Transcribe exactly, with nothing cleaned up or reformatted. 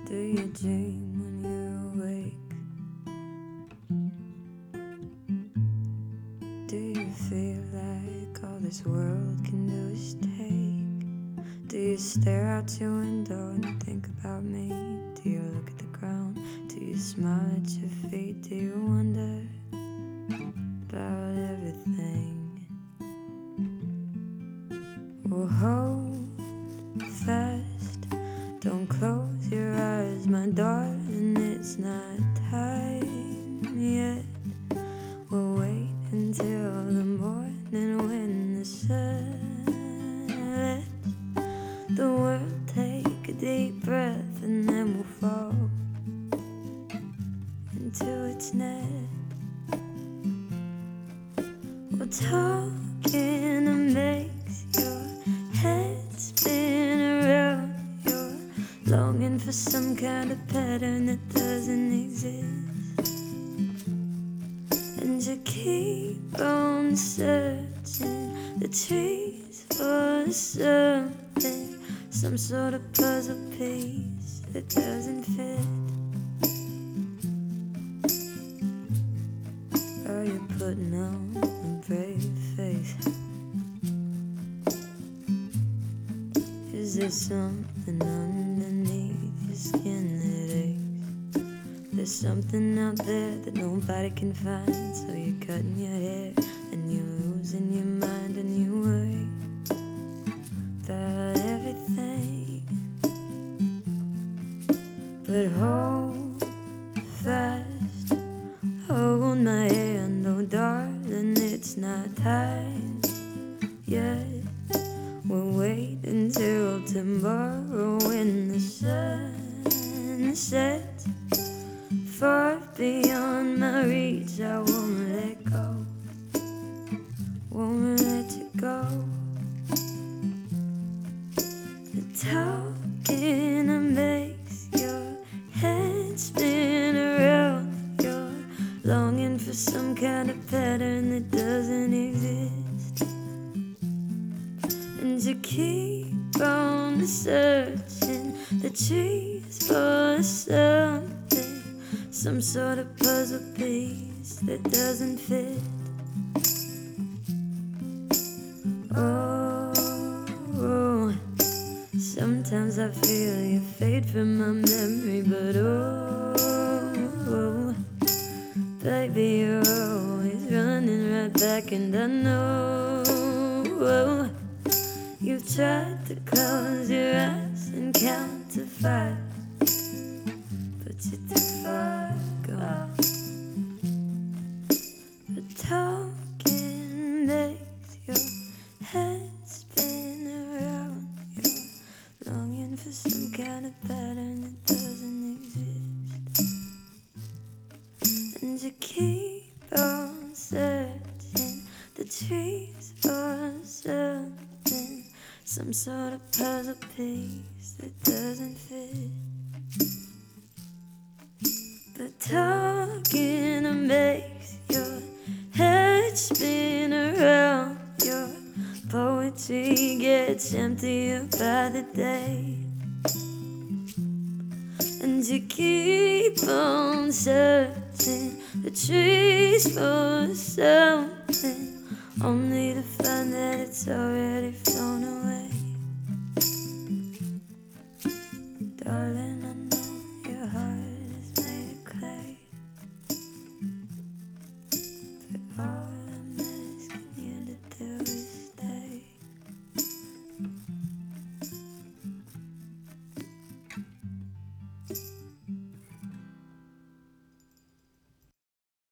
Do you dream when you're awake? Do you feel like all this world can do is take? Do you stare out your window and think about me? Do you look at the ground? Do you smile at your feet? Do you wonder about everything? Well, hold fast, don't close your eyes, my darling, it's not time yet. We'll wait until the morning when the sun lets the world take a deep breath, and then we'll fall into its net. We're talking makes your head spin around. You're longing for some kind of pattern that doesn't exist, and you keep on searching the trees for something, some sort of puzzle piece that doesn't fit. Are you putting on a brave face? Is there something underneath your skin that aches? There's something out there that nobody can find, so you're cutting your hair and you're losing your mind and you worry about everything. But hold fast, hold my hand, oh darling, it's not time yet. We'll wait until tomorrow when the sun sets. Far beyond my reach, I won't let go, won't let you go. The talking makes your head spin around. You're longing for some kind of pattern that doesn't exist, and you keep on searching the trees for something, some sort of puzzle piece that doesn't fit. Oh, oh, sometimes I feel you fade from my memory, but oh, oh, baby, you're always running right back, and I know oh, you've tried to close your eyes and count to five, but you're too far gone. But talking makes your head spin around. You're longing for some kind of pattern that doesn't exist, and you keep on searching the trees for something, some sort of puzzle piece that doesn't fit. But talking makes your head spin around. Your poetry gets emptier by the day, and you keep on searching the trees for something, only to find that it's already flown away. Darling, I know your heart is made of clay, but all